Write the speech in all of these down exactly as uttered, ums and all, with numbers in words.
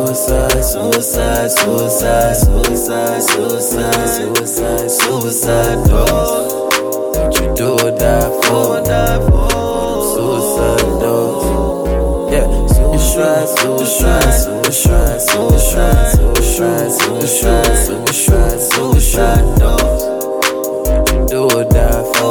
suicide, suicide, suicide, suicide, suicide, suicide, suicide doors. Don't you do or die for, die for suicide doors. Yeah, suicide, suicide, suicide, suicide, suicide, suicide, suicide, suicide doors. Don't you do or die for,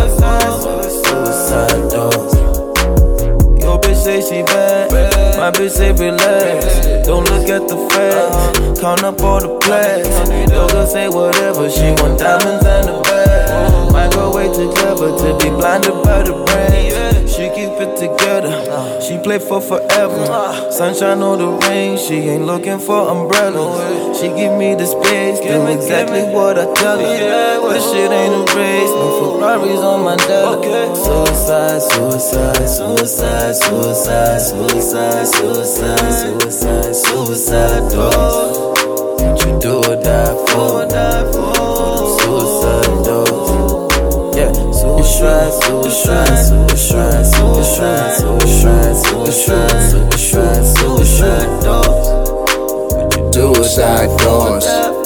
suicide doors. Your bitch say she bad, my bitch say relax. Don't look at the facts, count up all the plaques. Your girl say whatever, she want diamonds and a bag. Might go way too clever to be blinded by the brains. She keep it together, she play for forever. Sunshine or the rain, she ain't looking for umbrellas. She give me the space, do exactly what I tell her. This shit ain't a race, no Ferraris on my desk. Suicide, suicide, suicide, suicide, suicide, suicide, suicide, suicide doors. Don't you do or die for, die for suicide doors. Yeah, suicide, suicide, suicide, suicide, suicide, suicide, suicide, suicide doors. Suicide doors.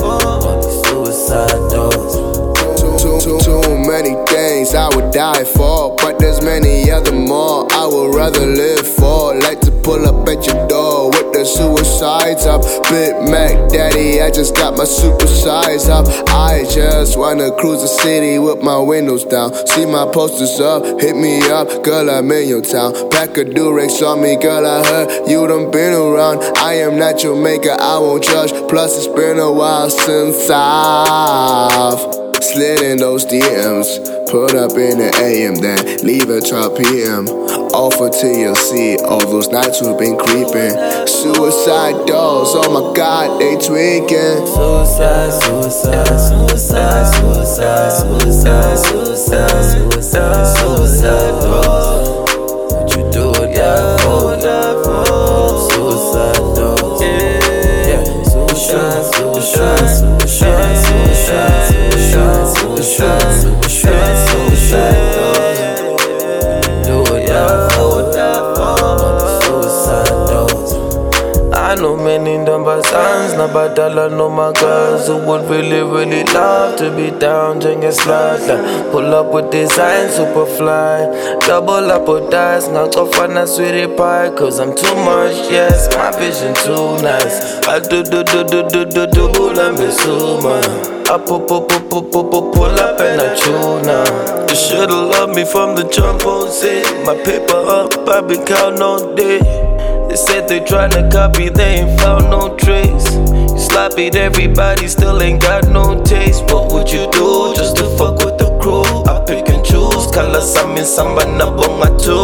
Suicide doors. Too, too, too many things I would die for, but there's many other more I would rather live for. Like to pull up at your door with the suicides up. Big Mac Daddy, I just got my super size up. I just wanna cruise the city with my windows down. See my posters up, hit me up, girl, I'm in your town. Pack a Durex on me, girl, I heard you done been around. I am not your maker, I won't judge. Plus it's been a while since I've slid in those D Ms. Put up in the A M, then leave at twelve P M Offer till you see all those nights we've been creeping. Suicide doors, oh my god, they tweaking. Suicide, suicide, suicide, suicide, suicide, suicide, suicide, suicide doors. What you do or die for, die for suicide doors. Yeah, suicide, suicide, suicide, suicide, suicide, suicide, suicide, suicide doors. Do or die for, die for suicide doors. I know many number signs, not bad dollar, know my girls who would really, really love to be down, drink and slide. Like, pull up with design, super fly. Double up or dice, not so fun as sweetie pie. Cause I'm too much, yes, my vision too nice. I do, do, do, do, do, do, do, bull and be super. I pull, pull, pull, pull, pull, pull, pull up and I chew now. You should've loved me from the jump on set. My paper up, I been counting all day. They said they tryna copy, they ain't found no trace. You sloppy, everybody still ain't got no taste. What would you do just to fuck with the crew? I pick and choose, kala sa minsan ba nabonga too.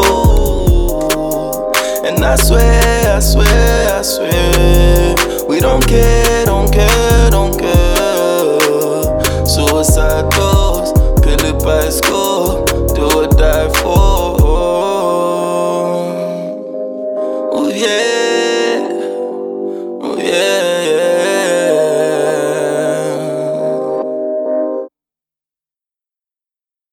And I swear, I swear, I swear, we don't care, don't care, don't care. Suicide doors, pill it by school, do it